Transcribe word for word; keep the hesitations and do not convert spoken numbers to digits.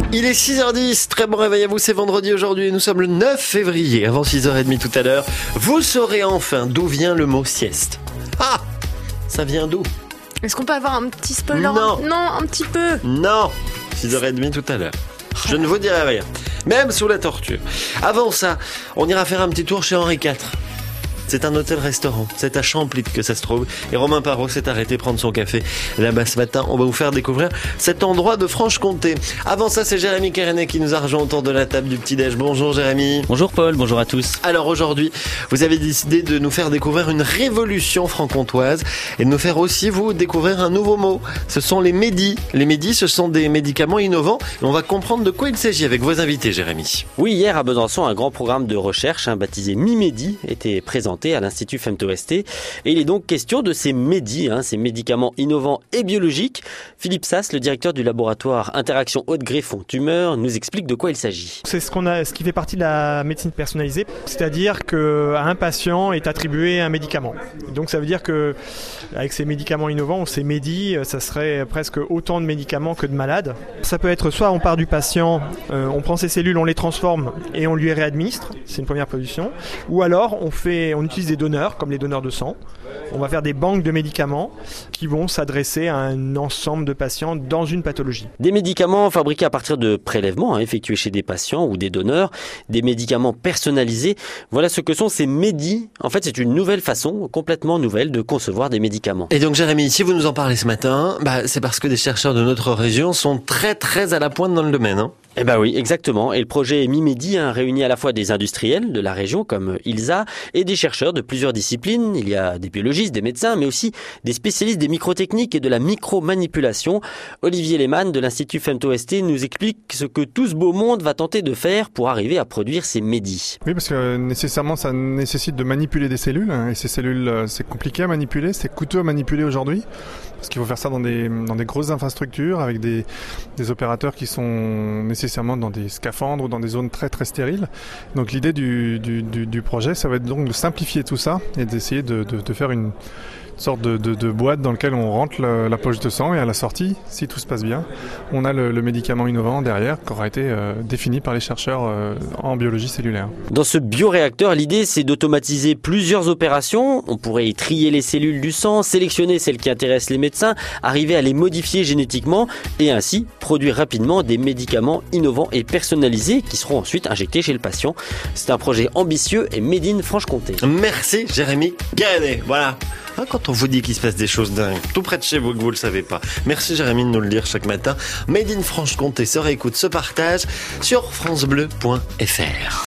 Il est six heures dix, très bon réveil à vous, c'est vendredi aujourd'hui, nous sommes le neuf février, avant six heures trente tout à l'heure. Vous saurez enfin d'où vient le mot sieste. Ah, ça vient d'où? Est-ce qu'on peut avoir un petit spoiler? Non. Non, un petit peu. Non, six heures trente tout à l'heure. Je ne vous dirai rien, même sous la torture. Avant ça, on ira faire un petit tour chez Henri quatre. C'est un hôtel-restaurant, c'est à Champlit que ça se trouve. Et Romain Parot s'est arrêté prendre son café là-bas ce matin. On va vous faire découvrir cet endroit de Franche-Comté. Avant ça, c'est Jérémy Kérenet qui nous a rejoint autour de la table du petit-déj. Bonjour Jérémy. Bonjour Paul, bonjour à tous. Alors aujourd'hui, vous avez décidé de nous faire découvrir une révolution franc-comtoise et de nous faire aussi, vous, découvrir un nouveau mot. Ce sont les médis. Les médis, ce sont des médicaments innovants et on va comprendre de quoi il s'agit avec vos invités, Jérémy. Oui, hier à Besançon, un grand programme de recherche hein, baptisé MiMédi était présenté à l'Institut FemtoST et il est donc question de ces médis, hein, ces médicaments innovants et biologiques. Philippe Sass, le directeur du laboratoire Interaction Haute-Greffon Tumeur, nous explique de quoi il s'agit. C'est ce qu'on a, ce qui fait partie de la médecine personnalisée, c'est-à-dire qu'à un patient est attribué un médicament. Donc ça veut dire que avec ces médicaments innovants, ou ces médis, ça serait presque autant de médicaments que de malades. Ça peut être soit on part du patient, euh, on prend ses cellules, on les transforme et on lui réadministre, c'est une première position, ou alors on fait, on utilise des donneurs, comme les donneurs de sang. On va faire des banques de médicaments qui vont s'adresser à un ensemble de patients dans une pathologie. Des médicaments fabriqués à partir de prélèvements hein, effectués chez des patients ou des donneurs, des médicaments personnalisés. Voilà ce que sont ces médis. En fait, c'est une nouvelle façon, complètement nouvelle, de concevoir des médicaments. Et donc Jérémy, si vous nous en parlez ce matin, bah, c'est parce que des chercheurs de notre région sont très très à la pointe dans le domaine. Hein. Eh ben oui, exactement. Et le projet MiMédi hein, réunit à la fois des industriels de la région comme Ilsa et des chercheurs de plusieurs disciplines. Il y a des biologistes, des médecins, mais aussi des spécialistes des microtechniques et de la micromanipulation. Olivier Lehmann de l'Institut FemtoST nous explique ce que tout ce beau monde va tenter de faire pour arriver à produire ces médis. Oui, parce que nécessairement, ça nécessite de manipuler des cellules. Hein, et ces cellules, c'est compliqué à manipuler, c'est coûteux à manipuler aujourd'hui. Parce qu'il faut faire ça dans des, dans des grosses infrastructures avec des, des opérateurs qui sont nécessairement dans des scaphandres ou dans des zones très très stériles. Donc l'idée du, du, du, du projet, ça va être donc de simplifier tout ça et d'essayer de, de, de faire une sorte de, de, de boîte dans laquelle on rentre le, la poche de sang et à la sortie, si tout se passe bien, on a le, le médicament innovant derrière qui aura été euh, défini par les chercheurs euh, en biologie cellulaire. Dans ce bioréacteur, l'idée c'est d'automatiser plusieurs opérations. On pourrait y trier les cellules du sang, sélectionner celles qui intéressent les médecins, arriver à les modifier génétiquement et ainsi produire rapidement des médicaments innovants et personnalisés qui seront ensuite injectés chez le patient. C'est un projet ambitieux et made in Franche-Comté. Merci Jérémy Kérenet. Voilà. Quand on vous dit qu'il se passe des choses dingues, tout près de chez vous que vous ne le savez pas. Merci Jérémy de nous le dire chaque matin. Made in Franche-Comté se réécoute, se partage sur francebleu point fr.